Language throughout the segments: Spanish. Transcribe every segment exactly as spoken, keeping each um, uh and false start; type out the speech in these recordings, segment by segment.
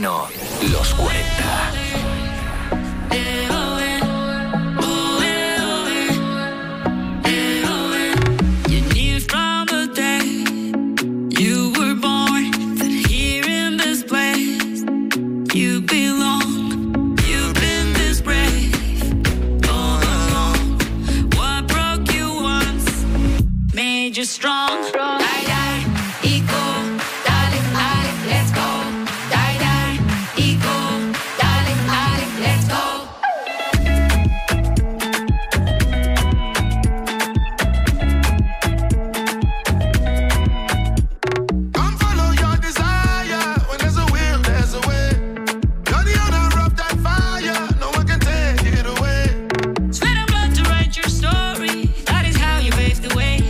verano, los cuarenta. Just strong, die, die, eco, dale, dale, let's go. Die, die, eco, dale, dale, let's go. Come follow your desire. When there's a will, there's a way. You're the owner of that fire. No one can take it away. Sweat and blood to write your story. That is how you pave the way.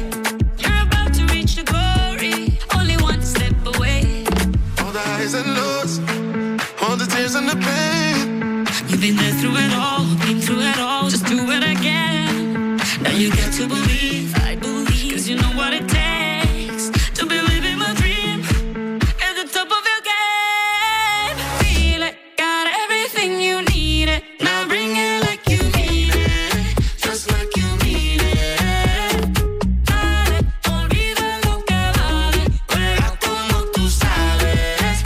And lows, all the tears and the pain. You've been there through it all, been through it all. Just do it again. Now you get to believe, I believe, cause you know what it takes to believe in my dream. At the top of your game, feel it, got everything you need it. Now bring it like you need it, just like you need it. Dale, olvida lo que vale, juega como tú sabes.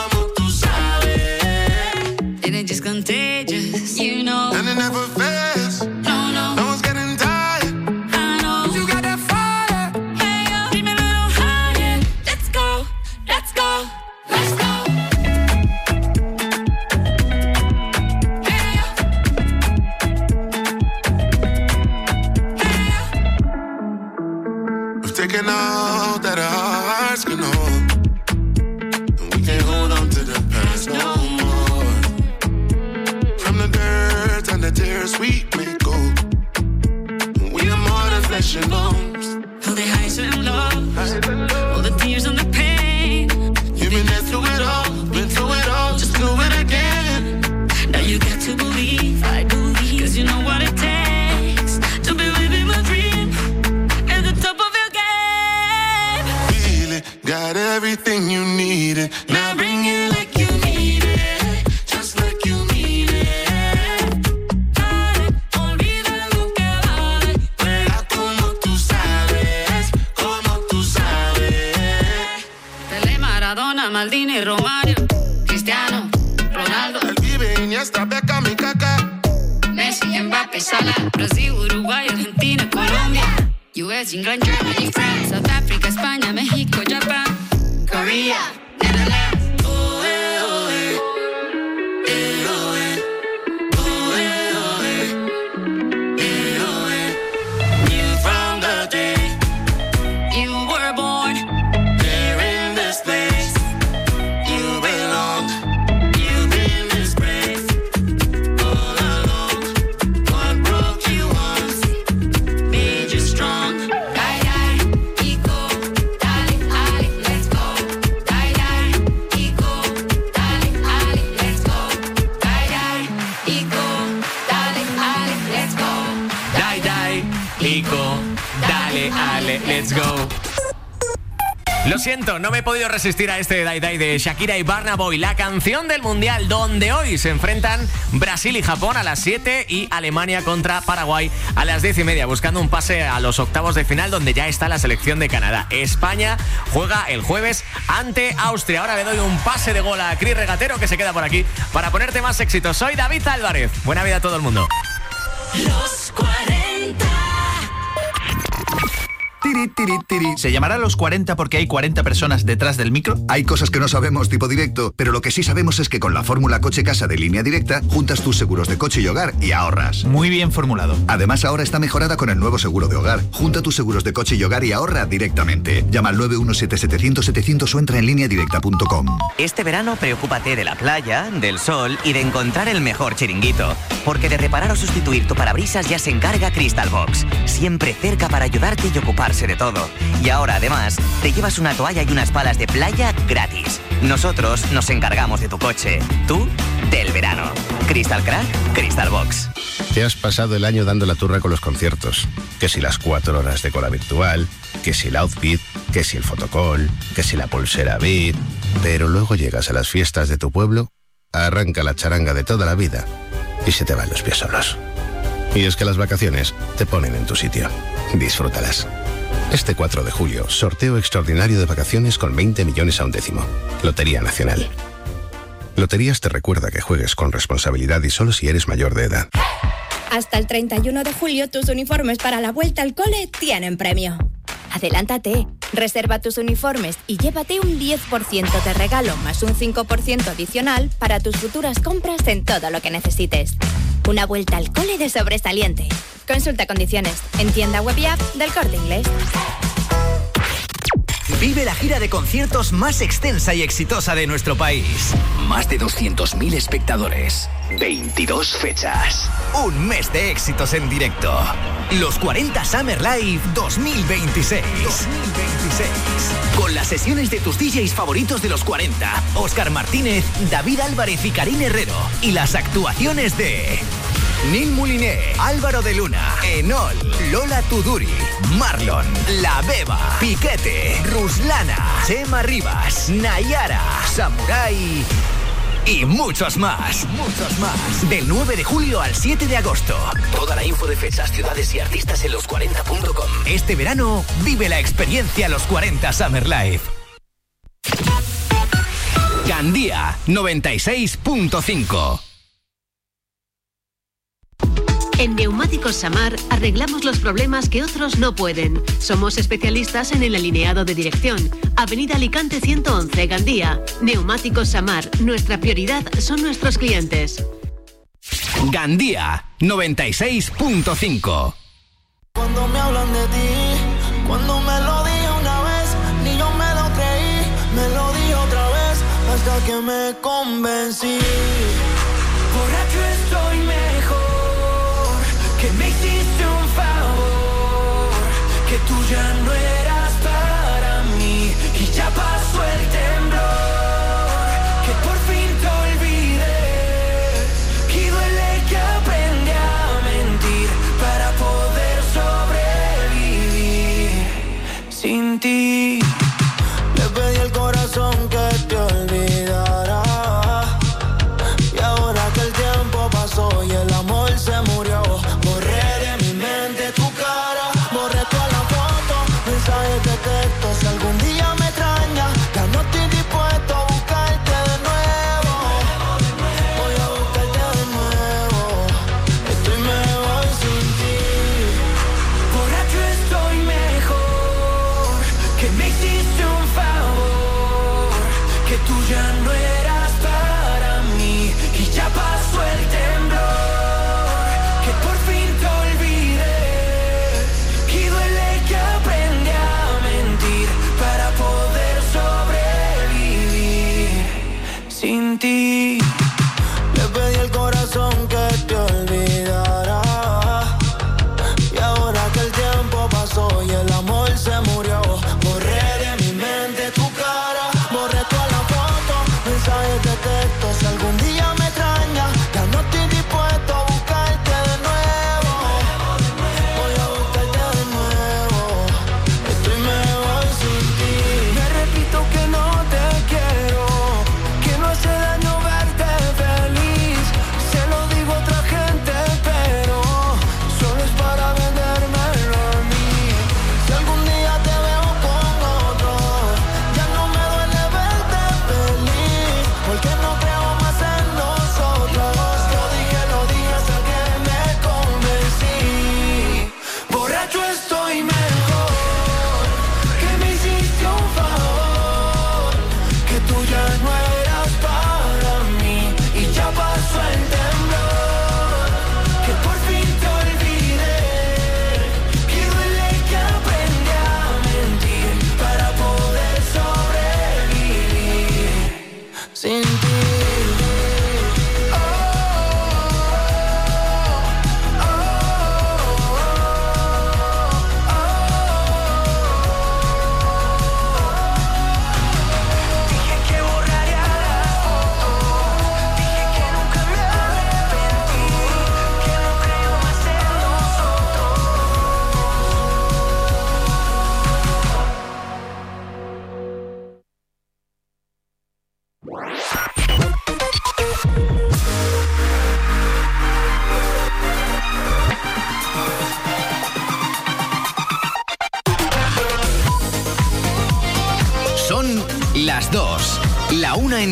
Just contagious, you know. And it never fails. No, no. No one's getting tired. I know. You got that fire. Hey, yo, keep me a little higher. Let's go, let's go, let's go. Hey, yo. Hey, yo. We've taken all that our hearts can hold, and we can't hold on to the past no more. And the tears we may go. We are more than flesh and bones. All the highs and lows, all the tears and the pain. You've been there through it all, been through it all. Just do it again. Now you got to believe, I believe, cause you know what it takes to believe in my dream. At the top of your game, feel it, got everything you needed. Now bring it like you need it, just like you need it. Maldini, Romario, Cristiano, Ronaldo. El Vive, Iniesta, Beckham y Kaká. Messi, Mbappé, Salah. Brasil, Uruguay, Argentina, Colombia. U S, England, Germany, France, South Africa, España, México, Japan, Korea, Netherlands. Oh, eh, oh, eh. Eh, oh, eh. Oh, eh, oh, eh. Eh, oh, eh. Knew from the day you were born there in this place. Let's go. Lo siento, no me he podido resistir a este Die Die de Shakira y Burna Boy, la canción del Mundial, donde hoy se enfrentan Brasil y Japón a las siete y Alemania contra Paraguay a las diez y media, buscando un pase a los octavos de final, donde ya está la selección de Canadá. España juega el jueves ante Austria. Ahora le doy un pase de gol a Cris Regatero, que se queda por aquí para ponerte más éxitos. Soy David Álvarez. Buena vida a todo el mundo. Los cuarenta. Tiri, tiri, tiri. ¿Se llamará Los cuarenta porque hay cuarenta personas detrás del micro? Hay cosas que no sabemos tipo directo, pero lo que sí sabemos es que con la fórmula coche-casa de Línea Directa juntas tus seguros de coche y hogar y ahorras. Muy bien formulado. Además, ahora está mejorada con el nuevo seguro de hogar. Junta tus seguros de coche y hogar y ahorra directamente. Llama al nueve uno siete siete cero cero setecientos o entra en línea directa punto com. Este verano preocúpate de la playa, del sol y de encontrar el mejor chiringuito. Porque de reparar o sustituir tu parabrisas ya se encarga Crystal Box. Siempre cerca para ayudarte y ocuparse de todo. Y ahora, además, te llevas una toalla y unas palas de playa gratis. Nosotros nos encargamos de tu coche. Tú, del verano. Crystal Crack, Crystal Box. Te has pasado el año dando la turra con los conciertos. Que si las cuatro horas de cola virtual, que si el outfit, que si el fotocall, que si la pulsera Beat. Pero luego llegas a las fiestas de tu pueblo arranca la charanga de toda la vida y se te van los pies solos. Y es que las vacaciones te ponen en tu sitio. Disfrútalas. Este cuatro de julio, sorteo extraordinario de vacaciones con veinte millones a un décimo. Lotería Nacional. Loterías te recuerda que juegues con responsabilidad y solo si eres mayor de edad. Hasta el treinta y uno de julio tus uniformes para la vuelta al cole tienen premio. Adelántate, reserva tus uniformes y llévate un diez por ciento de regalo más un cinco por ciento adicional para tus futuras compras en todo lo que necesites. Una vuelta al cole de sobresaliente. Consulta condiciones en tienda web y app del Corte Inglés. Vive la gira de conciertos más extensa y exitosa de nuestro país. Más de doscientos mil espectadores. veintidós fechas. Un mes de éxitos en directo. Los cuarenta Summer Live dos mil veintiséis. dos mil veintiséis. Con las sesiones de tus D Js favoritos de los cuarenta. Óscar Martínez, David Álvarez y Karin Herrero. Y las actuaciones de... Neil Mouliné, Álvaro de Luna, Enol, Lola Tuduri, Marlon, La Beba, Piquete, Ruslana, Chema Rivas, Nayara, Samurai y muchos más, muchos más. Del nueve de julio al siete de agosto. Toda la info de fechas, ciudades y artistas en los cuarenta punto com. Este verano vive la experiencia Los cuarenta Summer Live. Gandía noventa y seis punto cinco. En Neumáticos Samar arreglamos los problemas que otros no pueden. Somos especialistas en el alineado de dirección. Avenida Alicante ciento once, Gandía. Neumáticos Samar. Nuestra prioridad son nuestros clientes. Gandía noventa y seis punto cinco. Cuando me hablan de ti, cuando me lo dije una vez, ni yo me lo creí, me lo dije otra vez, hasta que me convencí. Borracho estoy mejor. Que me hiciste un favor, que tú ya no eras para mí y ya pasó el temblor, que por fin te olvidé, que duele que aprendí a mentir para poder sobrevivir sin ti. Le pedí al corazón que te olvidara y ahora que el tiempo pasó y el amor se murió, de texto, si algún día me extrañas, ya no estoy dispuesto a buscarte de nuevo. Voy a buscarte de nuevo. Estoy mejor sin ti. Borracho estoy mejor. Que me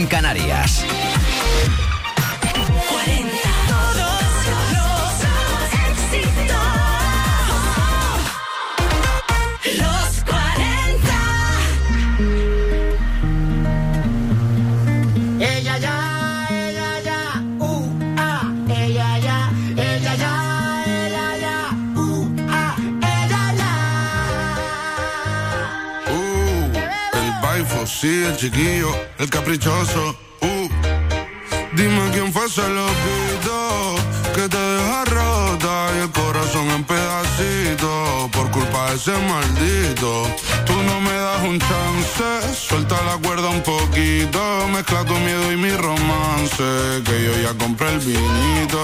en Canarias. Sí, el chiquillo, el caprichoso. Uh. Dime quién fue ese loquito que te deja rota y el corazón en pedacitos por culpa de ese maldito. Tú no me das un chance, suelta la cuerda un poquito, mezcla tu miedo y mi romance, que yo ya compré el vinito.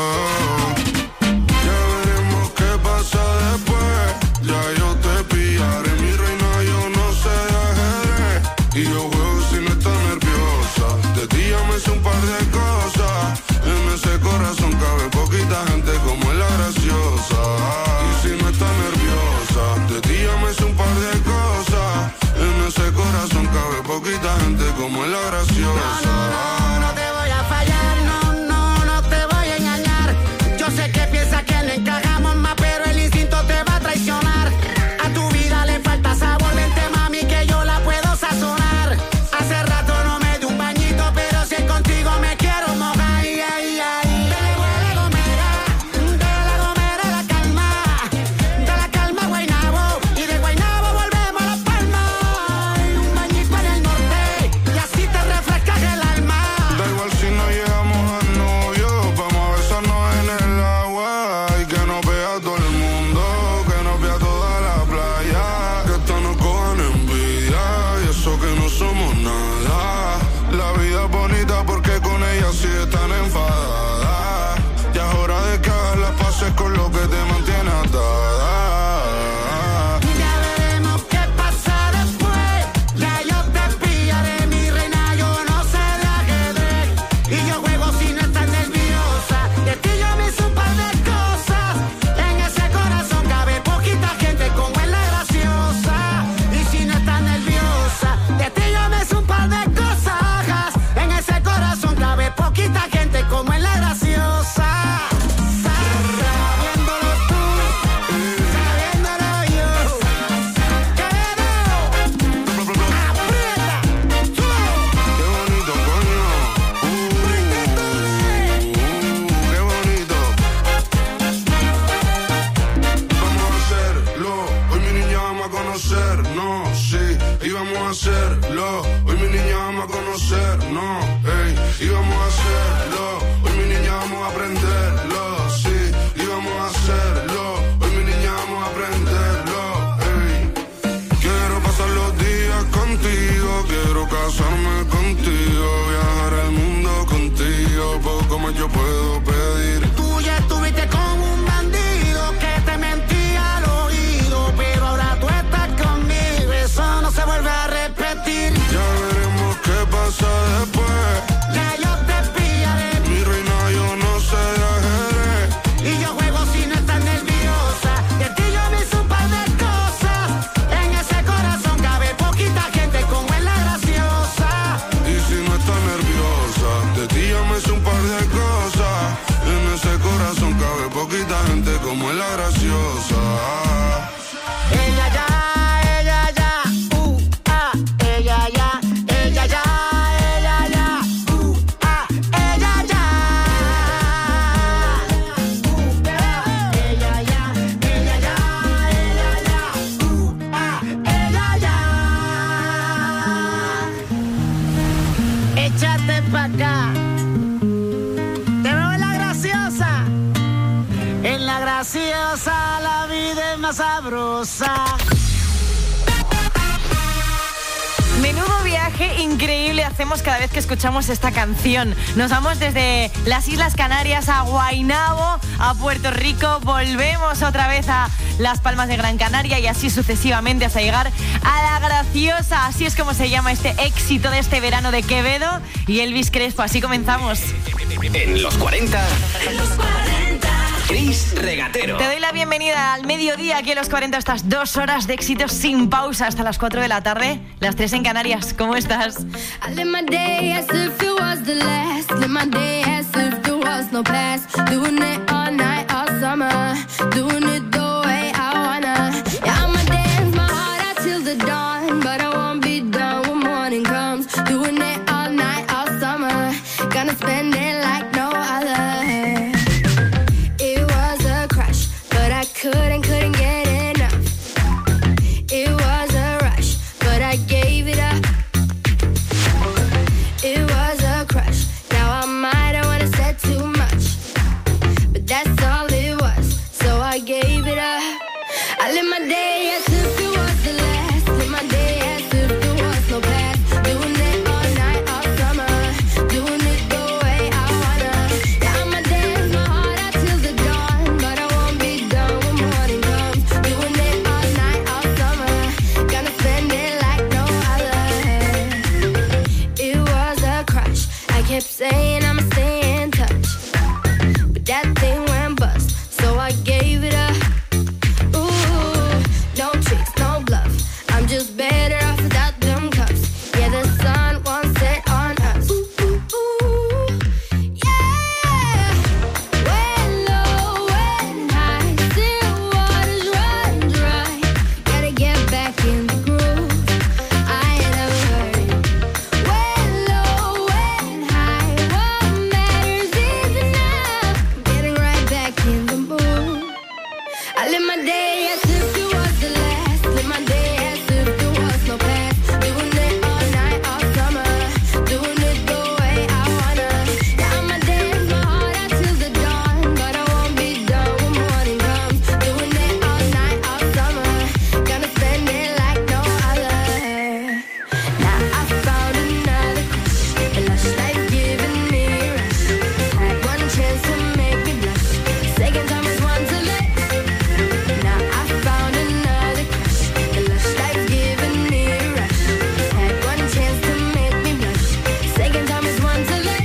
Ya veremos qué pasa después, ya yo te pillaré, mi reina, yo no sé de ajedrez. Y yo juego si no estás nerviosa. De ti ya me sé un par de cosas. En ese corazón cabe poquita gente como es la graciosa. Y si no estás nerviosa, de ti ya me sé un par de cosas. En ese corazón cabe poquita gente como es la graciosa. No, no, no, no te voy a fallar. No, no, no te voy a engañar. Yo sé que piensas que le encajamos más, pero el instinto te va a traicionar. A tu vida le falta sabor. Vente, mami, que yo la puedo sazonar. Hace rato no me di un bañito, pero si es contigo me quiero mojar. Ay, ay, ay. De la Gomera, de la Gomera la calma, de la calma Guaynabo, y de Guaynabo volvemos a Las Palmas. Un bañito en el norte, y así te refrescas el alma. Da igual si no llegamos al novio, vamos a besarnos en el agua. Y que nos vea todo el mundo, que nos vea toda la playa. Que esto nos cojan envidia, y eso que no somos nada. La vida es bonita porque con ella sí están enfadadas. Ya es hora de que hagas las paces con lo que te mantiene atada. Ya veremos qué pasa después. Ya yo te pillaré, mi reina, yo no sé de ajedrez. Y yo juego si no estás nerviosa. De ti yo me hice un par de cosas. En ese corazón cabe poquita gente como es la graciosa. Y si no estás nerviosa, de ti yo me hice un par de cosas. En ese corazón cabe poquita gente como es la graciosa. Sabiéndolo tú, sabiéndolo yo. Quedo, aprieta, tú. Qué bonito, coño. Uh, uh, qué bonito. Vamos a hacerlo. Hoy mi niña vamos a conocernos, sí. Y vamos a hacerlo. Hoy mi niña vamos a conocernos, ey. Y vamos a hacerlo. Hoy mi niña vamos a aprenderlo, sí. Y vamos a hacerlo. Hoy mi niña vamos a aprenderlo, ey. Quiero pasar los días contigo, quiero casarme contigo, viajar el mundo contigo, poco más yo puedo pedir. Tú ya estuviste con un bandido que te mentía al oído, pero ahora tú estás conmigo, eso no se vuelve a repetir. Ya veremos qué pasa después. Ya yo te pillaré, Mi reina, yo no sé de ajedrez. y yo juego si no estás nerviosa. De ti yo me hice un par de cosas. En ese corazón cabe poquita gente como es la graciosa. Y si no estás nerviosa, de ti ya me sé un par de cosas. En ese corazón cabe poquita gente como es la graciosa. Ella ya, ella ya, uh, ah, ella ya, ella ya, ella ya, uh, ah, ella ya. Uh, ella ya, ella ya, ella ya, uh, ah, ella ya. Échate pa' acá. Te veo en la graciosa. En la graciosa la vida es más sabrosa. Menudo viaje increíble hacemos cada vez que escuchamos esta canción. Nos vamos desde las Islas Canarias a Guaynabo, a Puerto Rico, volvemos otra vez a Las Palmas de Gran Canaria y así sucesivamente hasta llegar a La Graciosa. Así es como se llama este éxito de este verano de Quevedo y Elvis Crespo. Así comenzamos. En los cuarenta, En los cuarenta, Chris es Regatero. Te doy la bienvenida al mediodía aquí en Los cuarenta, estas dos horas de éxitos sin pausa hasta las cuatro de la tarde, las tres en Canarias. ¿Cómo estás? I live my day as if it was the last. Live my day as if there was no past. Doing it all night, all summer. Doing it the way I wanna. Yeah, I'ma dance my heart out till the dawn, but I won't be done when morning comes. Doing it all night, all summer. Gonna spend it like no other. It was a crush, but I couldn't, couldn't get enough. It was a rush, but I gave it up. It was a crush. Now I might have wanna said too much, but that's all it was. So I gave it up. I live my day as if it was the last. Live my day as if there was no past. Doing it all night, all summer. Doing it the way I wanna. Yeah, I'ma dance my heart out till the dawn, but I won't be done when morning comes. Doing it all night, all summer. Gonna spend it like no other. It was a crush. I kept saying I'ma stay in touch, but that thing went bust, so I gave it up. Ooh, no tricks, no bluff. I'm just better off without them cuffs. Yeah, the sun won't set on us. Ooh, ooh, ooh. Yeah. When low, when high, still waters run dry. Gotta get back in the groove. I ain't never heard it. When low, when high, what matters is enough. Getting right back in the mood. I live my day as if it was the last. Live my day as if there was no past. Doing it all night, all summer. Doing it the way I wanna. Yeah, I'ma dance my heart out till the dawn, but I won't be done when morning comes. Doing it all night, all summer. Gonna spend it like no other. Now I found another crush. A lush life giving me a rush. Had one chance to make me blush. Second time is one to let. Now I found another crush. A lush life giving me a rush. Had one chance to make me blush. Second time is one to let.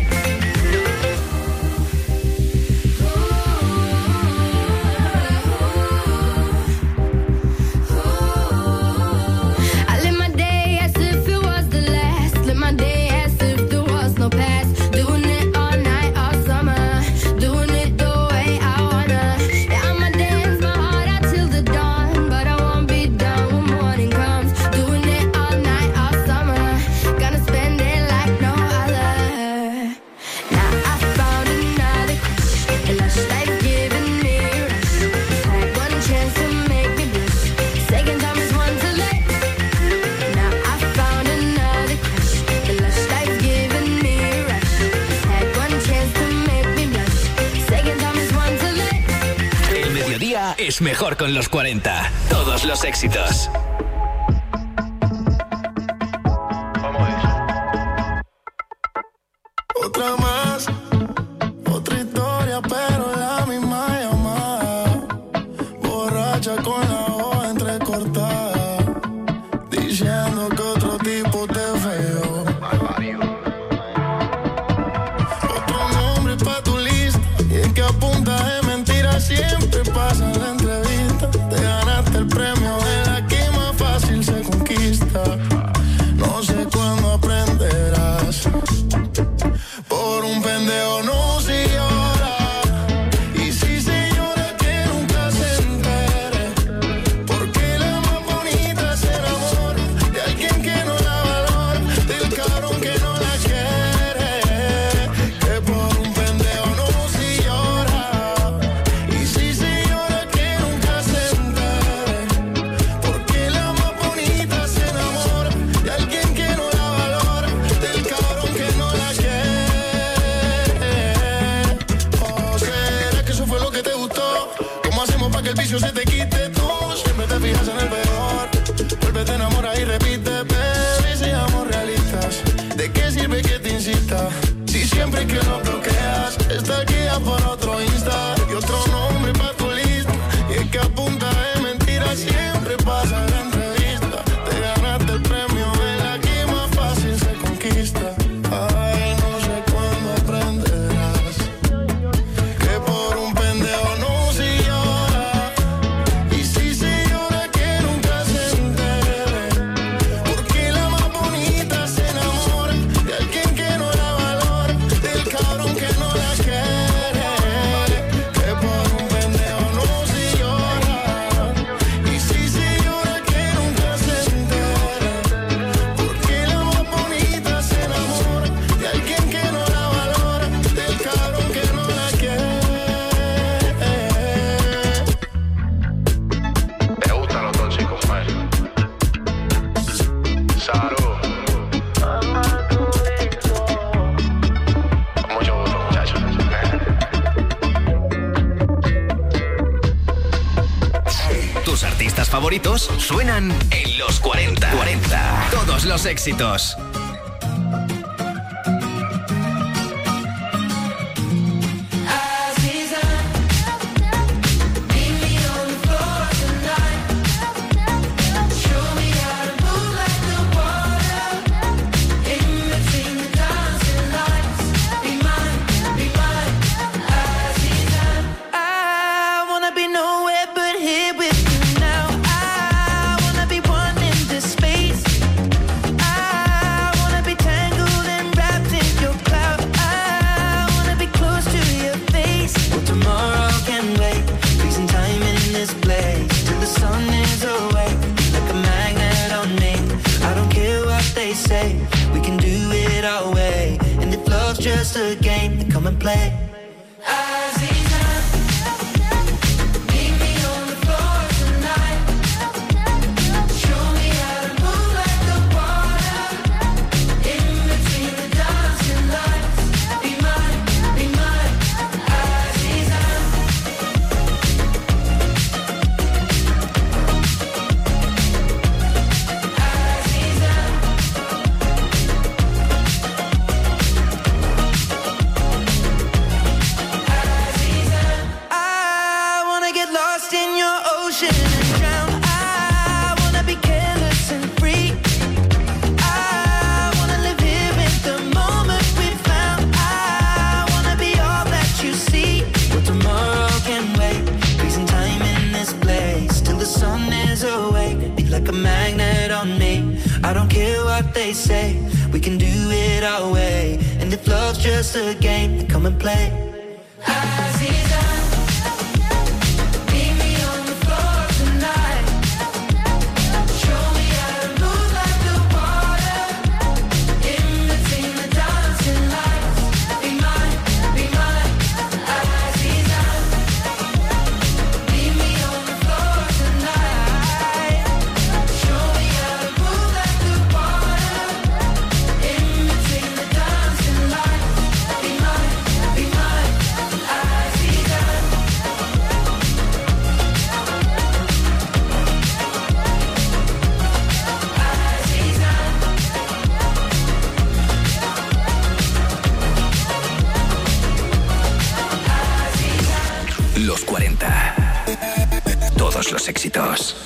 I live my day as if it was the last. Live my day as if there was no past. Doing it all night, all summer. Doing it the way I wanna. Yeah, I'ma dance my heart out till the dawn, but I won't be done when morning comes. Doing it all night, all summer. Gonna spend it like no other. Now I found another crush. A lush life giving me a rush. Had one chance to make me blush. Second time is one to let. Now I found another crush. A lush life giving me a rush. Had one chance to make me blush. Second time is one to let. El mediodía es mejor con los cuarenta. Todos los éxitos. Otra más, otra historia, pero la misma llamada. Borracha con la hoja entrecortada, diciendo que otro tipo te feo. Otro nombre pa' tu lista, y es que a punta de mentiras siempre pasa la entrevista. Te ganaste el premio de la que más fácil se conquista. No sé cuándo aprenderás. Por un pendejo no se llora. favoritos suenan en los cuarenta. cuarenta. Todos los éxitos. Just a game to come and play. Say we can do it our way, and if love's just a game, then come and play. Los éxitos.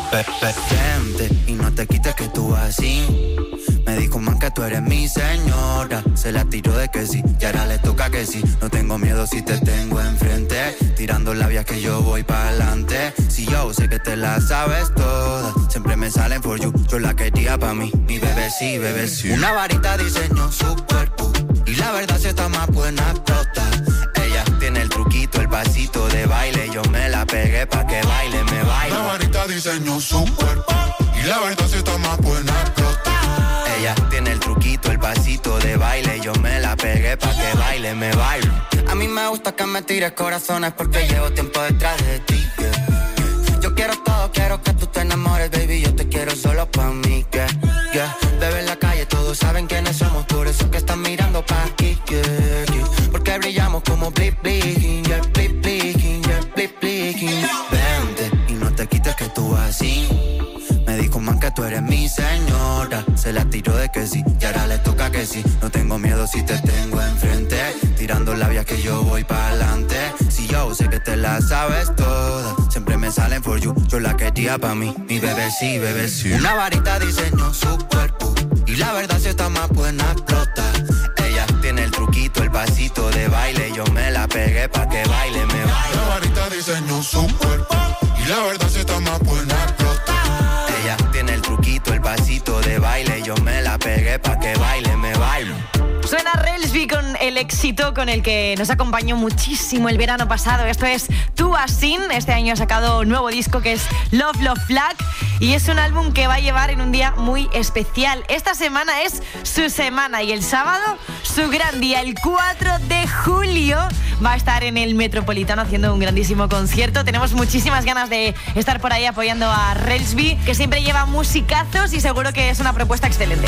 Vente y no te quites que tú así. Me dijo man que tú eres mi señora. Se la tiró de que sí y ahora le toca que sí. No tengo miedo si te tengo enfrente. Tirando labias que yo voy para adelante. Si yo sé que te la sabes toda. Siempre me salen for you. Yo la quería pa' mí. Mi bebé sí, bebé sí. Una varita diseñó su cuerpo. Y la verdad si está más buena explota. Ella tiene el truquito, el pasito de baile. Yo me la pegué pa' que baile, me baile. La varita diseñó su cuerpo. Y la verdad si está más buena explota. Ella tiene el truquito, el pasito de baile. Yo me la pegué pa' que baile, me baile. A mí me gusta que me tires corazones porque llevo tiempo detrás de ti, yeah. Yo quiero todo, quiero que tú te enamores, baby. Yo te quiero solo pa' mí, yeah, yeah. Bebé en la calle, todos saben quiénes somos. Por eso que están mirando pa' aquí, yeah, yeah. Porque brillamos como blip, blinking, yeah, blip, blinking, yeah, blip, blinking. Vente y no te quites que tú así. Me dijo man que tú eres mi señora. Se la tiró de que sí y ahora le toca que sí. No tengo miedo si te tengo enfrente. Tirando labias que yo voy para adelante. Si yo sé que te la sabes toda. Siempre me salen for you. Yo la quería pa' mí. Mi bebé sí, bebé sí. Una varita diseñó su cuerpo. Y la verdad si está más buena explota. Ella tiene el truquito, el pasito de baile. Yo me la pegué pa' que baile, me baile. La varita diseñó su cuerpo. Y la verdad si está más buena explota. Ella tiene el truquito, el pasito de baile. Yo me la pegué pa' que baile, me bailo. Suena Relsby con el éxito con el que nos acompañó muchísimo el verano pasado. Esto es Tú Asin. Este año ha sacado un nuevo disco que es Love Love Flag. Y es un álbum que va a llevar en un día muy especial. Esta semana es su semana y el sábado su gran día. El cuatro de julio va a estar en el Metropolitano haciendo un grandísimo concierto. Tenemos muchísimas ganas de estar por ahí apoyando a Relsby, que siempre lleva musicazos y seguro que es una propuesta excelente.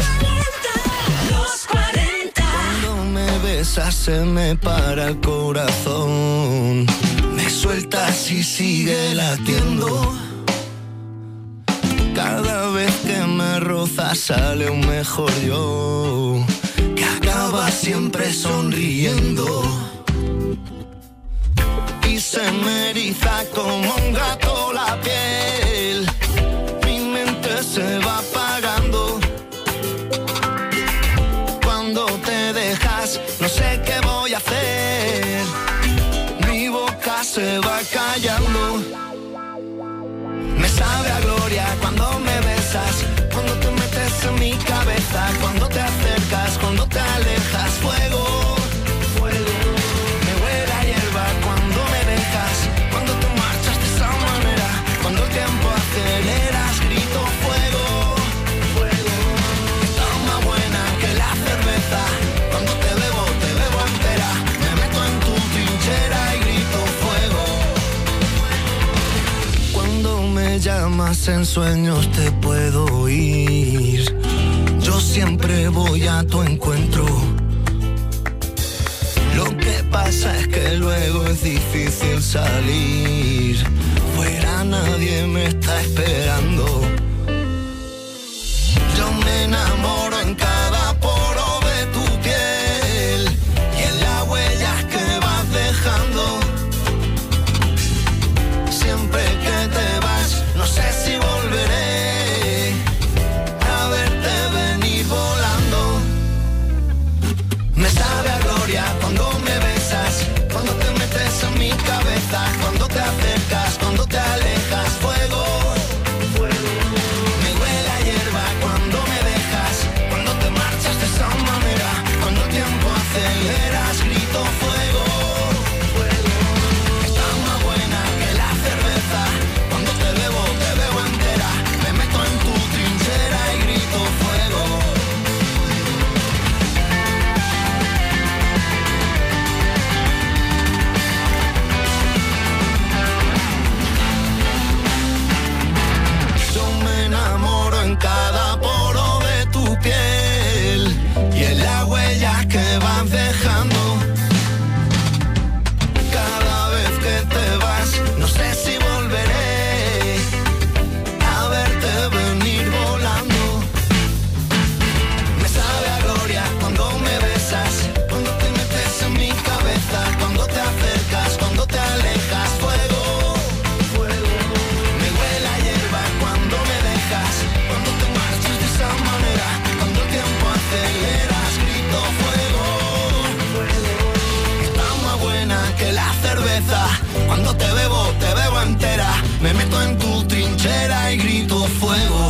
Los cuarenta. Cuando me besas se me para el corazón. Me sueltas y sigue latiendo. Cada vez que me rozas sale un mejor yo, que acaba siempre sonriendo. Y se me eriza como un gato la piel, mi mente se va apagando. Cuando te dejas, no sé qué voy a hacer, mi boca se va callando. Me sabe a gloria cuando me besas, cuando te metes en mi cabeza, cuando te acercas, cuando te alejas. Fuego, fuego, me huele a hierba cuando me dejas, cuando te marchas de esa manera, cuando el tiempo aceleras, grito fuego, fuego. Está más buena que la cerveza, cuando te bebo, te bebo entera, me meto en tu trinchera y grito fuego. Cuando me llamas en sueños te puedo oír, yo siempre voy a tu encuentro. Lo que pasa es que luego es difícil salir, fuera nadie me está esperando. Yo me enamoro en cada poro de tu piel y en las huellas que vas dejando. Siempre que te vas, no sé si volveré a verte venir volando. Me sabe a gloria cuando me besas, cuando te metes en mi cabeza, cuando te acercas, cuando te alejas. Fuego, fuego, me huele a hierba cuando me dejas, cuando te marchas de esa manera, cuando el tiempo aceleras, grito fuego, fuego. Está más buena que la cerveza, cuando te bebo, te bebo entera, me meto en tu trinchera y grito fuego. Yo me enamoro en cada poro de tu piel y en las huellas que vas dejando. Cada vez que te vas, no sé si volveré a verte venir volando. Me sabe a gloria cuando me besas, cuando te metes en mi cabeza, cuando te acercas, cuando te alejas. Fuego, fuego, me huele a hierba cuando me dejas, cuando te marchas de esa manera, cuando el tiempo aceleras, grito fuego, fuego. Está más buena que la cerveza, cuando te bebo, te bebo entera, me meto en tu trinchera y grito fuego.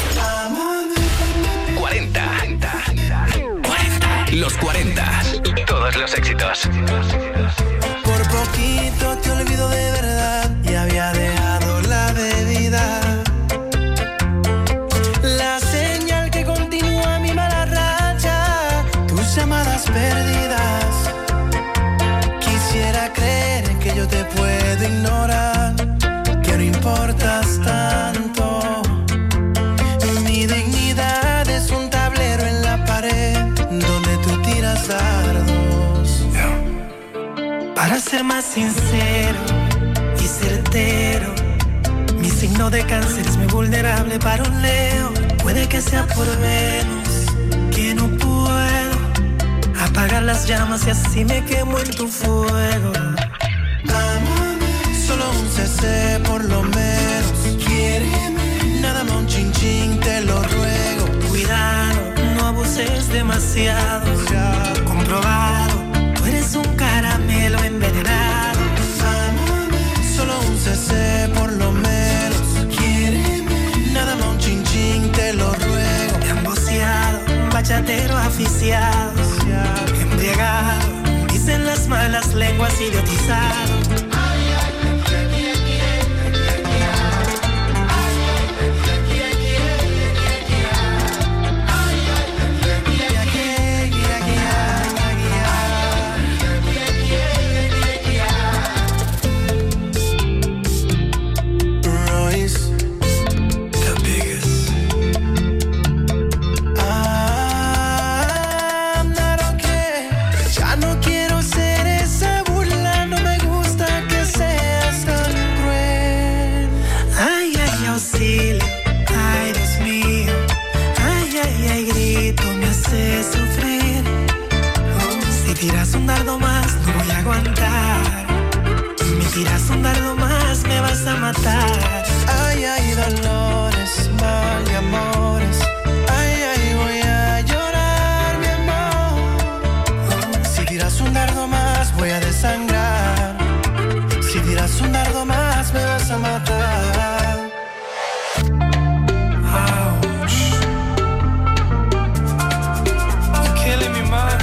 cuarenta. cuarenta. Los cuarenta. Todos los éxitos. Por poquito te olvido de verdad y había dejado la bebida. La señal que continúa mi mala racha, tus llamadas perdidas. Quisiera creer que yo te puedo ignorar, que no importas tanto. Mi dignidad es un tablero en la pared donde tú tiras dardos. Para ser más sincero y certero, mi signo de cáncer es muy vulnerable para un Leo. Puede que sea por menos que no puedo apagar las llamas y así me quemo en tu fuego. Amame, solo un C C por lo menos. Quiéreme, nada más un chin chin, te lo ruego. Cuidado, no abuses demasiado. Comprobado, tú eres un caramelo envenenado. Amame, solo un C C por lo menos. Quiéreme, nada más un chin chin, te lo ruego. Emboceado, bachatero aficiado, embriagado, dicen las malas lenguas, idiotizado. Que Si tiras un dardo más me vas a matar. Ay, ay, dolores, mal de amores. Ay, ay, voy a llorar, mi amor. Si tiras un dardo más voy a desangrar. Si tiras un dardo más me vas a matar. Ouch. You're killing me, man.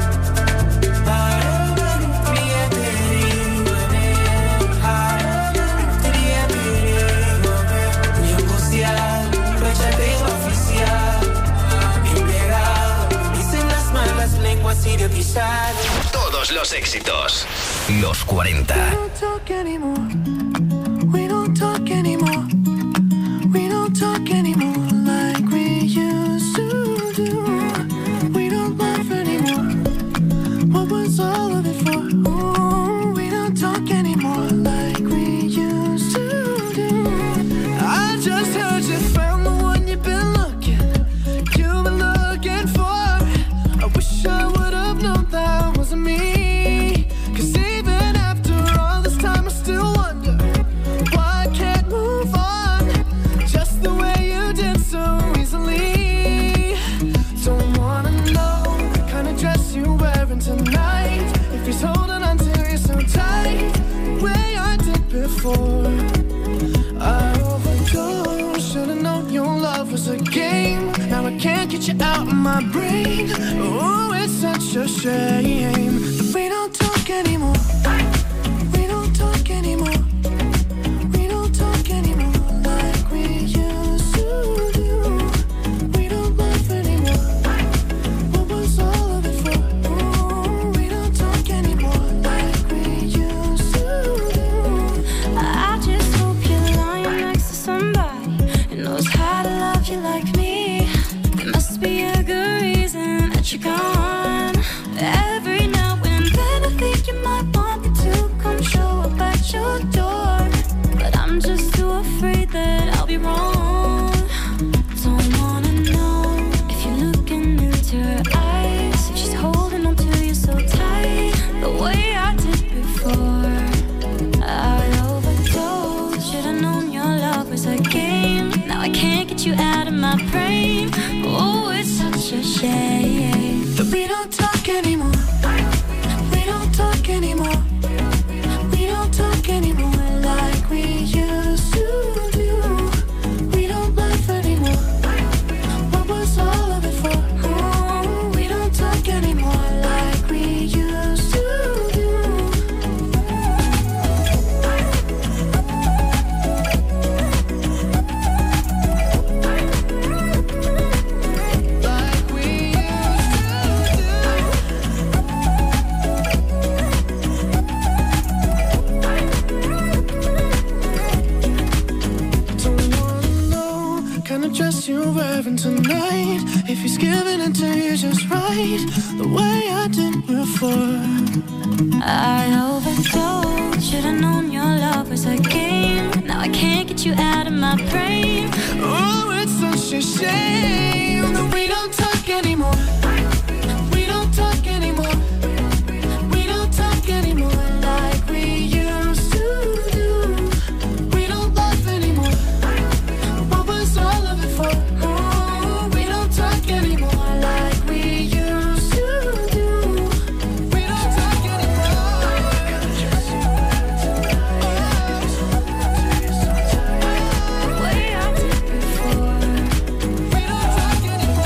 Todos los éxitos. Los cuarenta. We don't talk anymore. We don't talk anymore. We don't talk anymore like we used to do. We don't laugh anymore. What was all of it for? Ooh, we don't talk anymore like we used to do. I just heard you found the one you've been looking. You've been looking for. I wish I would have known that wasn't me. Cause even after all this time I still wonder why I can't move on just the way you did so easily. Don't wanna know the kind of dress you're wearing tonight. If he's holding on to you so tight, the way I did before. I overdosed, should've known your love was a game. Now I can't get you out of my brain. Oh, it's such a shame that we don't talk anymore. We don't talk anymore. We don't talk anymore like we used to do. We don't laugh anymore. What was all of it for? Ooh, we don't talk anymore like we used to do. I just hope you're lying next to somebody who knows how to love you like me. There must be a good reason that you're gone. Every now and then I think you might want me to come show up at your door, but I'm just too afraid that I'll be wrong. Don't wanna know if you're looking into her eyes, if she's holding on to you so tight, the way I did before. I overdosed, should've known your love was a game. Now I can't get you out of my brain. Oh, it's such a shame that we don't talk anymore. We don't talk anymore. We don't talk anymore like we used to do. We don't laugh anymore. What was all of it for? Oh, we don't talk anymore like we used to do. Like we used to do. Don't wanna know the kind of dress you're wearing tonight. If he's giving it to you just right, the way I did before. I overdosed, should've known your love was a game. Now I can't get you out of my brain. Oh, it's such a shame that we don't talk anymore. We don't talk anymore. We don't talk anymore like we used to do. We don't laugh anymore. What was all of it for? Oh, we don't talk anymore like we used to do. We don't talk anymore. The way I did before. We don't talk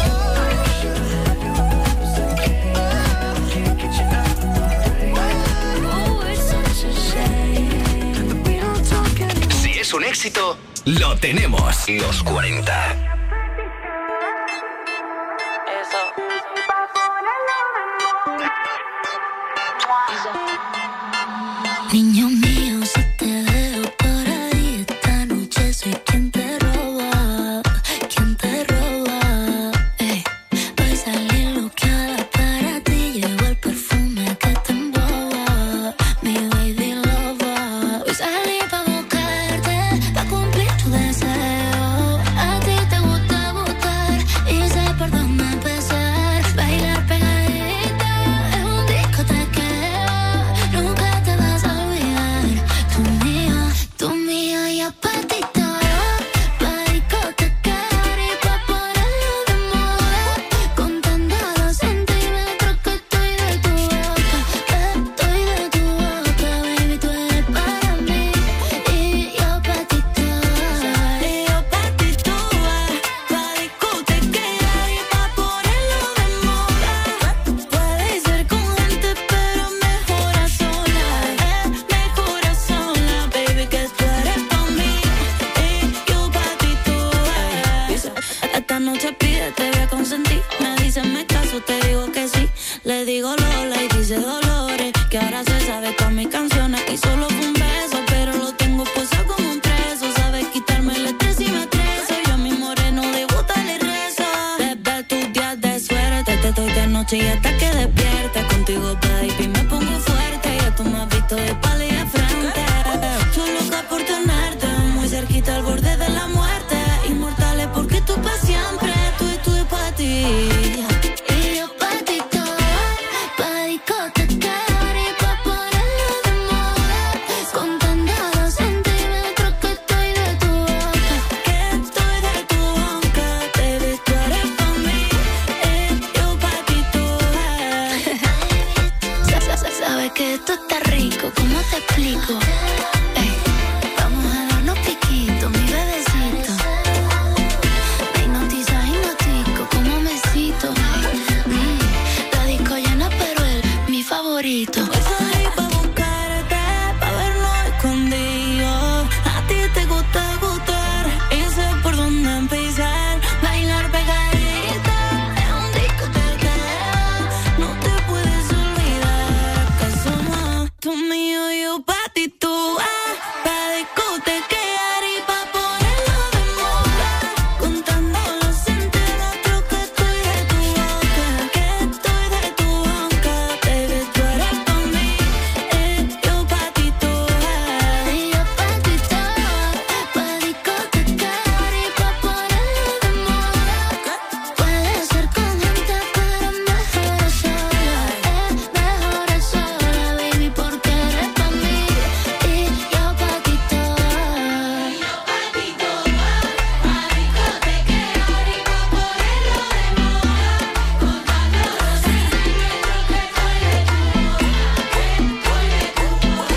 Oh, it's such a shame that we don't talk anymore. Si es un éxito, lo tenemos. Los cuarenta. Niño mío, si te veo por ahí esta noche, soy quien te roba, quien te roba. Ey, voy a salir loqueada para ti, llevo el perfume que te emboba, mi baby lover. Voy a salir pa' buscarte, pa' cumplir tu deseo. A ti te gusta gustar y sé por dónde empezar. Bailar pegadita en un discotequeo, nunca te vas a olvidar. noche y hasta que despierta. Contigo, baby, me pongo fuerte. Ya tú me has visto de espalda y de frente. Soy loca por tenerte muy cerquita al borde de la muerte. Inmortales porque tú pa' siempre. Tú y tú y pa' ti. Y yo pa' ti todo, pa' discotecar y pa' ponerlo de moda. Contando los centímetros que estoy de tu boca. Que estoy de tu boca, baby, tú eres pa' mí. Y yo pa' ti toda. Sabes que esto está rico, ¿cómo te explico? Ey, vamos a darnos piquitos, mi bebecito. Me hipnotiza, hipnotico, como me cito. Mm, la disco llena, pero él, mi favorito. Hoy salí pa' buscarte, pa' vernos escondidos. A ti te gusta gustar y sé por dónde empezar. Bailar pegadita en un discotequeo. No te puedes olvidar que somos tú mío y yo pa' ti tú. Ah, pa' discotequear y pa' ponerlo de moda. Contando los centímetros que estoy de tu boca. Que estoy de tu boca, baby, tú eres pa' mí. Y yo pa' ti toda. Y yo pa' ti toda, pa' discotecar y pa' ponerlo de moda. Puede ser con gente, pero mejor sola. Es mejor sola, baby, porque eres pa' mí. Y yo pa' ti toda. Y yo pa' ti toda, pa' discotecar y pa' ponerlo de moda. Contando los centímetros que estoy de tu boca. Estoy de tu boca,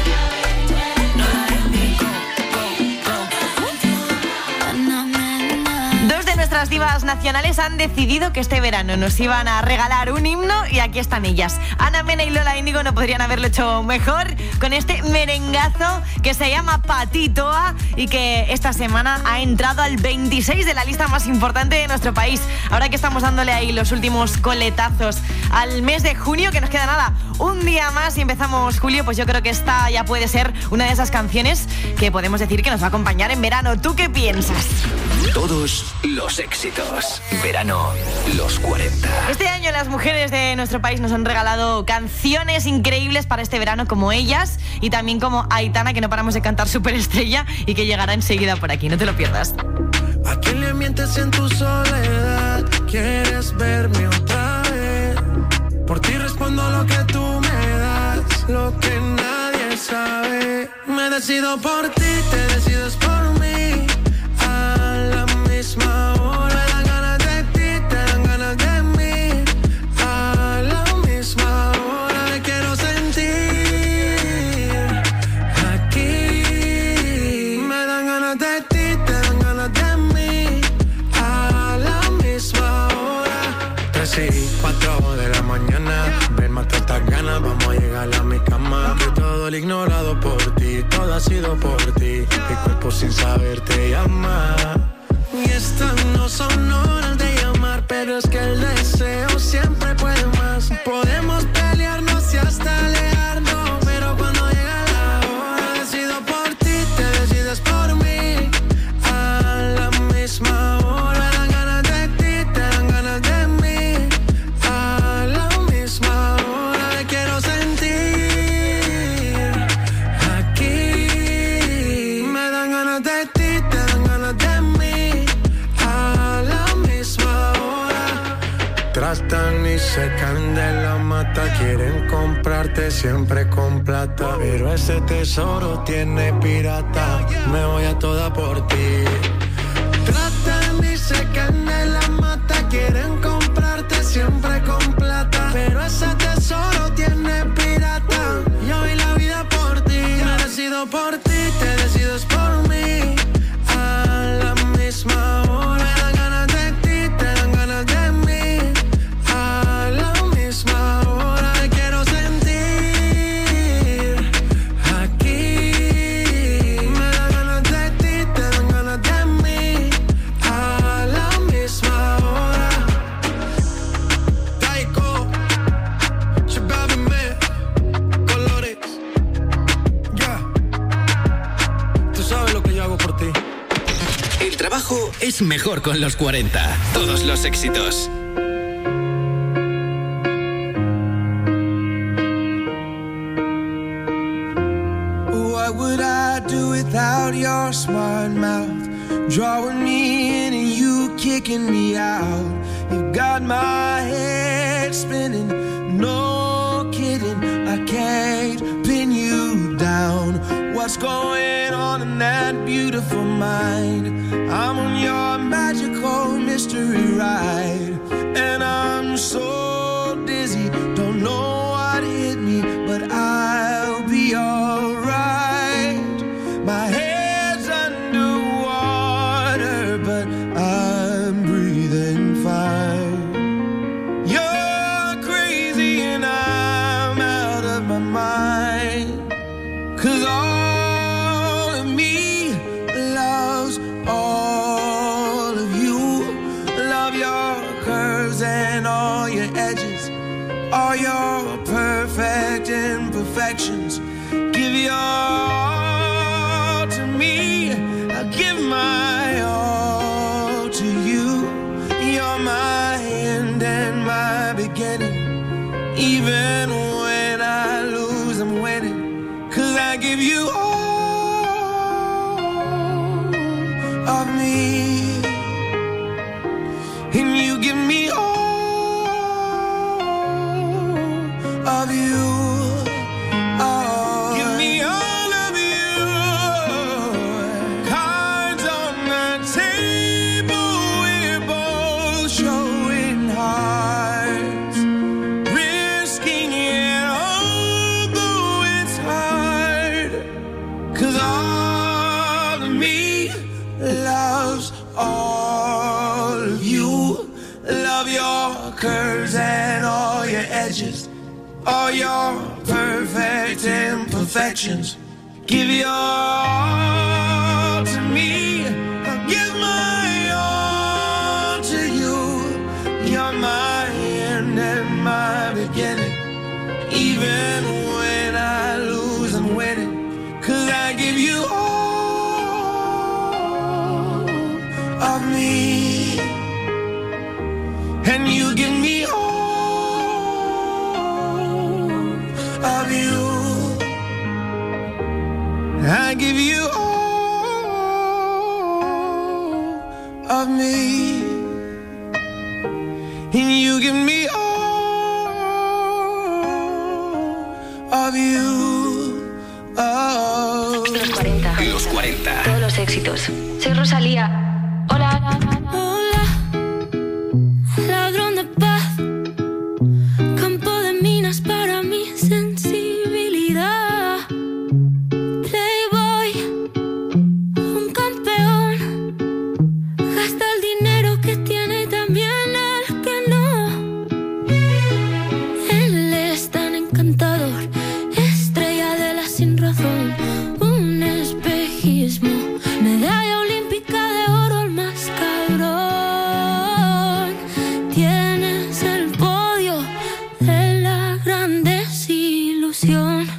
Dos de nuestras divas nacionales han decidido que este verano nos iban a regalar un himno y aquí están ellas. Ana Mena y Lola Índigo no podrían haberlo hecho mejor con este merengazo que se llama Patitoa y que esta semana ha entrado al veintiséis de la lista más importante de nuestro país. Ahora que estamos dándole ahí los últimos coletazos al mes de junio, que nos queda nada, un día más y empezamos julio, pues yo creo que esta ya puede ser una de esas canciones que podemos decir que nos va a acompañar en verano. ¿Tú qué piensas? Todos los éxitos. Verano, los cuarenta. Este año las mujeres de nuestro país nos han regalado canciones increíbles para este verano, como ellas y también como Aitana, que no paramos de cantar Superestrella y que llegará enseguida por aquí, no te lo pierdas. ¿A quién le mientes en tu soledad? ¿Quieres verme otra vez? Por ti respondo lo que tú me das, lo que nadie sabe. Me decido por ti, te decides por mí. A la misma hora me dan ganas de ti, te dan ganas de mí. A la misma hora me quiero sentir aquí. Me dan ganas de ti, te dan ganas de mí. A la misma hora. Tres y cuatro de la mañana, ven, mata estas ganas, vamos a llegar a mi cama. Que todo el ignorado por ti, todo ha sido por ti. Mi cuerpo sin saber te llama. Y estas no son horas de llamar, pero es que el deseo siempre puede más. Podemos pelearnos y hasta alejarnos, pero cuando llega la hora decido por ti, te decides por mí. A la misma hora me dan ganas de ti, te dan ganas de mí. A la misma hora me quiero sentir aquí. Me dan ganas de ti, te dan ganas de mí. A la misma hora. Tratan y se caen de la mata, quieren comprarte siempre con plata, pero ese tesoro tiene pirata. Me voy a toda por ti. Tratan y se caen de la mata, quieren comprarte siempre con plata, pero ese tesoro tiene pirata. Yo vi la vida por ti, me decido por ti, te decides por mí. A la misma hora me dan ganas de ti, te dan ganas de mí. A la misma hora me quiero sentir aquí. Me dan ganas de ti, te dan ganas de mí. A la misma hora. Taiko, Chibabime, Colores. Ya, tú sabes lo que yo hago por ti. El trabajo es mejor con los cuarenta. Todos los éxitos. What would I do without your smart mouth? Drawing me in and you kicking me out. You've got my head spinning, no kidding. I can't pin you down. What's going on in that beautiful mind? I'm on your magical mystery ride, and I'm so dizzy, don't know what hit me, but I'll be alright. My head's underwater, but I'm breathing fine. You're crazy and I'm out of my mind, 'cause all of me loves all of you. Love your curves and all your edges, all your perfect imperfections. Give your all to me, I'll give my all to you. You're my end and my beginning. Even when I lose, I'm winning, 'cause I give you all of me, and you give me all of you. Oh, give me all of you. Cards on the table, we're both showing hearts, risking it although it's hard, 'cause all of me loves all of you. Love your curves and all your edges, all your perfect imperfections. Give your all to me, I'll give my all to you. You're my end and my beginning. Even when I lose, I'm winning, 'cause I give you all of me, and you give me all of you. I give you all of me, and you give me all of you. Oh. Los cuarenta. Los cuarenta. Todos los éxitos. Soy Rosalía. Hola. Hola, ladrón de paz, campo de minas para mi sensibilidad. Playboy, un campeón, gasta el dinero que tiene también el que no. Él es tan encantador, estrella de la sin razón, un espejismo, medalla olímpica de oro, el más cabrón. Tienes el podio de la gran desilusión.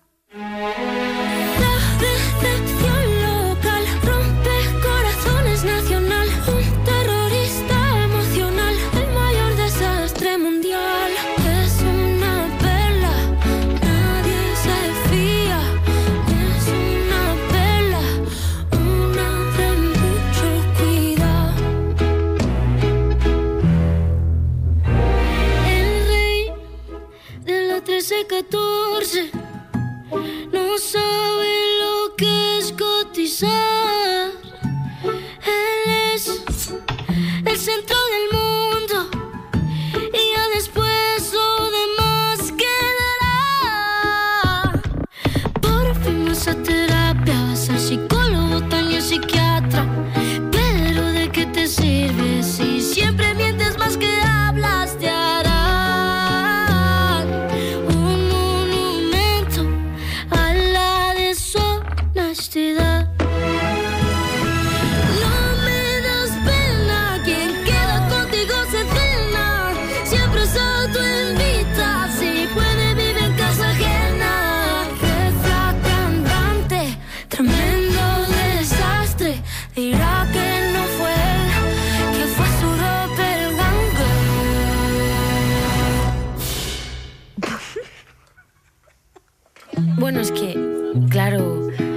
La decepción local rompe corazones nacional, un terrorista emocional, el mayor desastre mundial. Es una perla, nadie se fía. Es una perla, una de mucho cuidado. El rey de la trece catorce no sabe lo que es cotizar. Él es el centro del mundo y ya después lo demás quedará. Por fin vas a terapia, vas al psicólogo, también psiquiatra. Pero ¿de qué te sirve si siempre mientes más que hablas? Te harán un monumento a la deshonestidad. No me das pena, quien queda contigo se cena. Siempre es autoinvita, si puede vive en casa ajena. Jefa cantante, tremendo desastre. Dirá que no fue él, que fue su doppelganger. Bueno, es que, claro,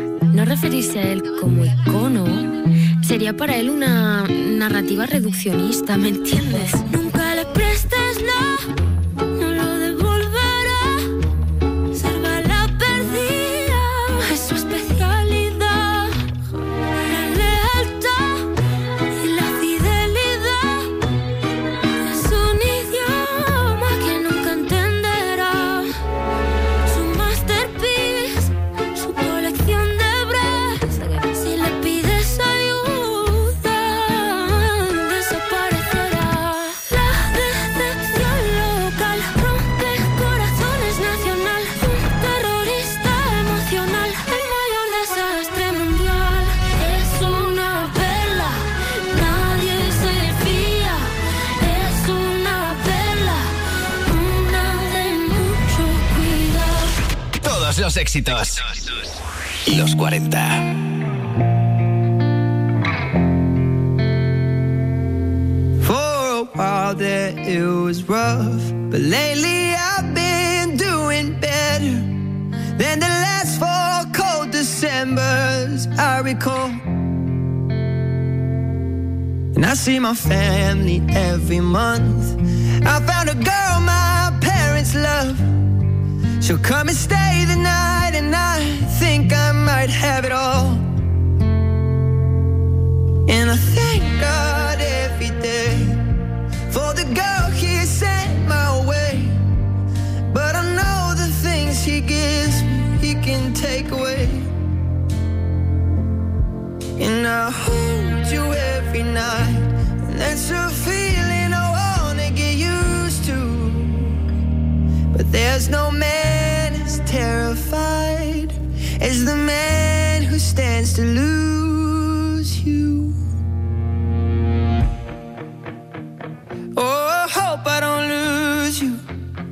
referirse a él como icono sería para él una narrativa reduccionista, ¿me entiendes? Nunca le prestes nada, no lo devolverá. Salva la perdida, es su especialidad. La lealtad y la fidelidad es un idioma que nunca entenderá. Su masterpiece, su colección de bras. Si le pides ayuda, desaparecerá. La decepción local rompe corazones nacional. Un terrorista emocional, el mayor desastre mundial. Es una perla, nadie se fía. Es una perla, una de mucho cuidado. Todos los éxitos. Los cuarenta. For a while there it was rough, but lately I've been doing better than the last four cold Decembers I recall. And I see my family every month. I found a girl my parents love. She'll come and stay the night, and I think I might have it all. And I thank God every day for the girl He sent my way. But I know the things He gives me, He can take away. And I hold you every night, and that's a feeling I wanna get used to. But there's no man as terrified as the man who stands to lose you. Oh, I hope I don't lose you.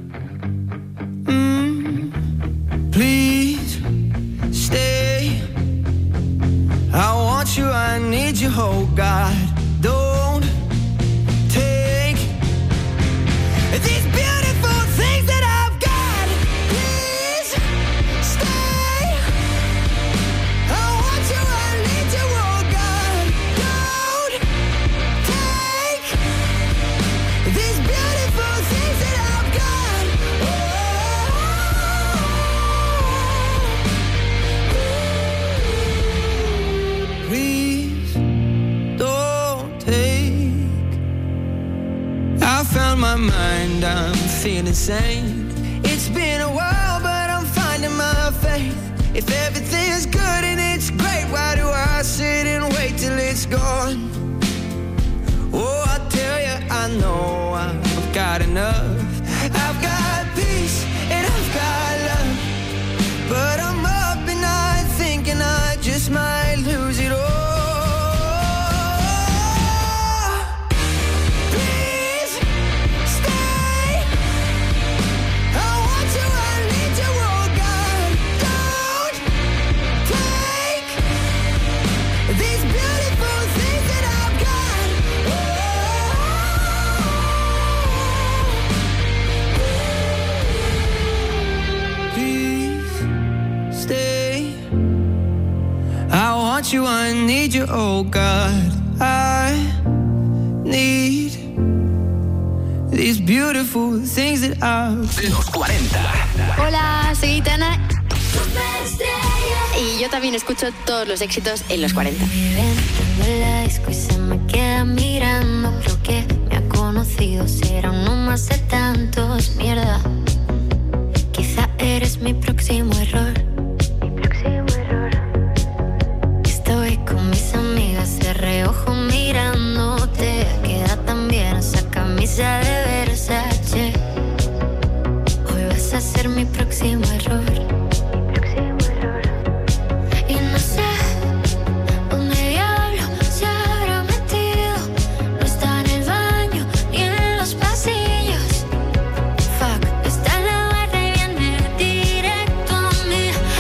Mm, please stay. I want you, I need you, oh God. Don't take these beautiful things that I've got. Please stay. I want you, I need you, oh God. Don't take these beautiful things that I've got. Oh, please don't take. I found my mind, I'm feeling sane. It's been a while, but I'm finding my faith. If everything's good and it's great, why do I sit and wait till it's gone? Oh, I tell you, I know I've got enough. I've got peace and I've got love, but I'm up at night thinking I just might lose it all. Please stay. I want you, I need you, oh God. Don't take these beautiful things that I've got. Please stay. I want you, I need you, oh God. I need these beautiful things that I've. Los cuarenta. Hola, soy Itana. Y yo también escucho todos los éxitos en los cuarenta. En la disco y se me queda mirando. Creo que me ha conocido, será uno más de tantos. Mierda, quizá eres mi próximo error. Estoy con mis amigas de reojo mirándote. Queda tan bien esa camisa de Versace. Hoy vas a ser mi próximo error. Y no sé dónde diablo se habrá metido. No está en el baño ni en los pasillos. Fuck, está en la barra y viene directo a mí.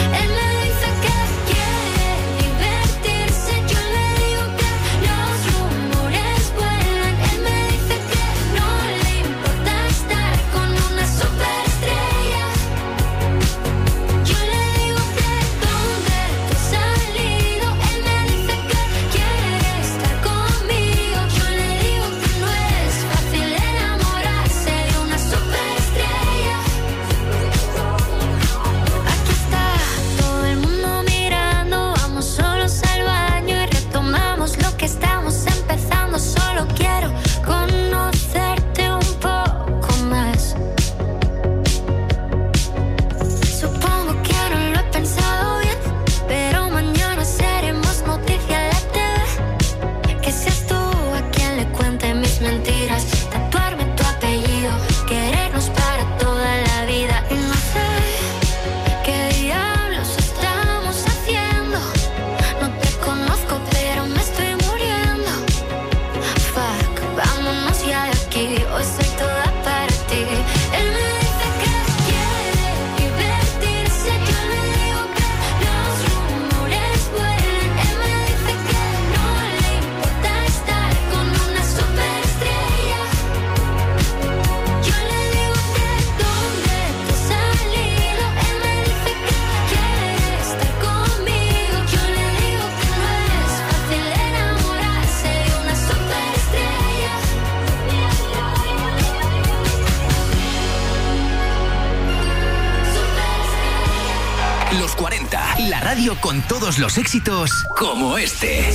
radio con todos los éxitos como este.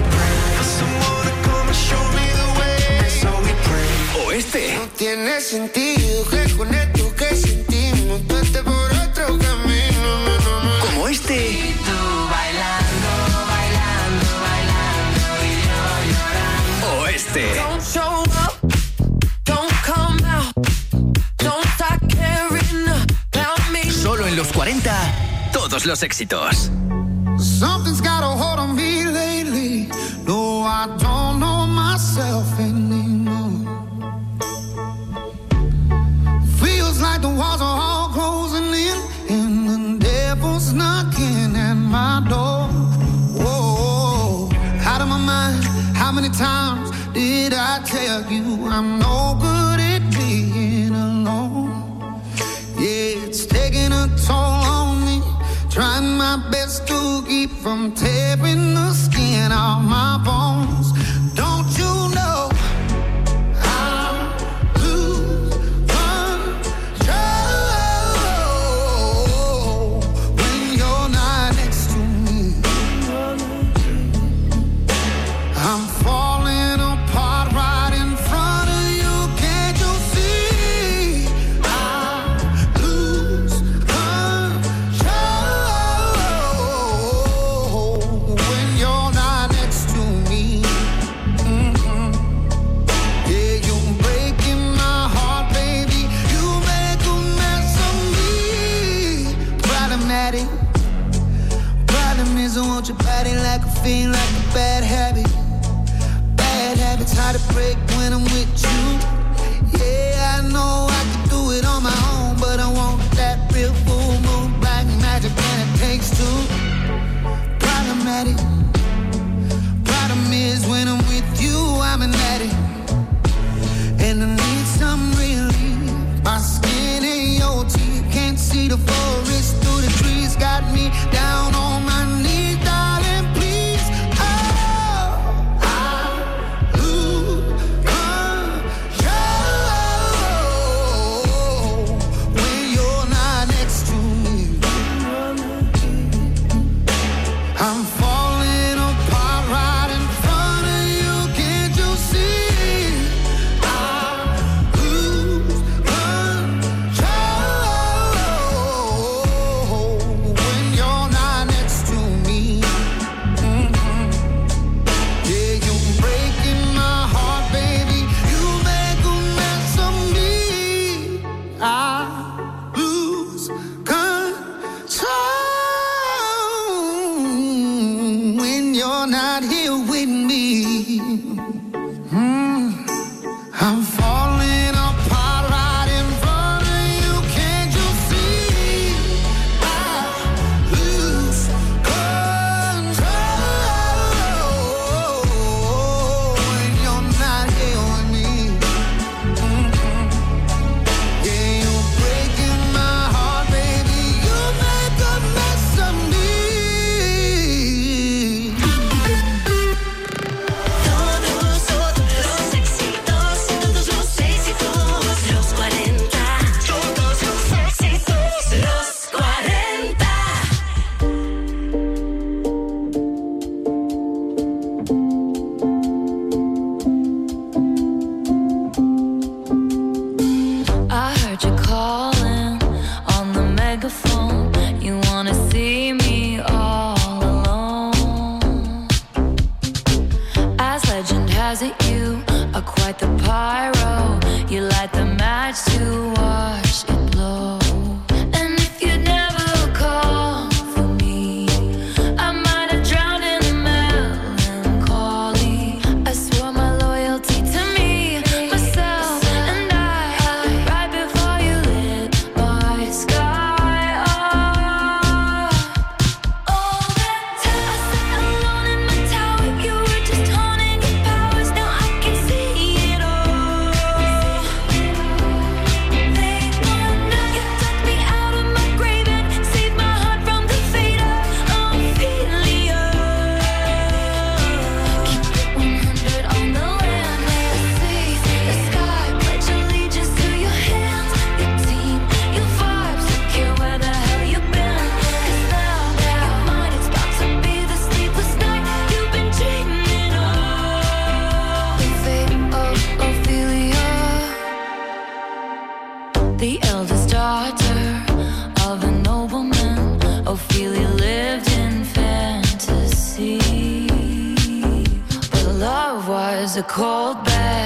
O este. No tiene sentido que con esto que sentimos tú estés por otro camino. No, no, no. Como este. Y tú bailando, bailando, bailando y yo llorando. O este. Don't show up, don't come out, don't start caring about me. Solo en los cuarenta, todos los éxitos. Something's got a hold on me lately. No, I don't know myself anymore. Feels like the walls are all closing in, and the devil's knocking at my door. Whoa, out of my mind. How many times did I tell you I'm no good at being alone? Yeah, it's taking a toll on me. Trying my best to keep from tearing the skin off my bones. Don't you know I lose control when you're not next to me? I'm falling apart right in front of you. Can't you see? I lose control when you're not next to me. Mm-hmm. Yeah, you're breaking my heart, baby. You make a mess of me. Problematic. Problem is, I want your body like a fiend, like a bad habit. Bad habits hard to break when I'm with you. Yeah, I know I can do it on my own, but I want that real full moon, black magic, and it takes two. Problematic. Problem is when I'm with you, I'm an addict, and I need some relief. My skin and your teeth can't see the forest through the trees. Got me down on my knees, darling, please. Oh, I lose control when you're not next to me. I'm falling apart right in front of you. Can't you see? I lose control when you're not next to me. Mhm. Yeah, you're breaking my heart, baby. You make a mess of me. I lose control when you're not here with me. Mm. I'm falling apart right in front of you. Can't you see? I lose control when you're not here with me. Mhm. Yeah, you're breaking my heart, baby. You make a mess of me. Todos, todos los éxitos, todos los éxitos, los cuarenta. Todos los éxitos, los cuarenta. I heard you calling on the megaphone. You wanna see me all alone. As legend has it, you are quite the pyro. You light the match to watch it blow. And if you'd never call for me, I might have drowned in melancholy. I swore my loyalty to me, myself, and I, right before you lit my sky up. All that time I sat alone in my tower, you were just honing your powers. Now I can see it all. was a cold bed.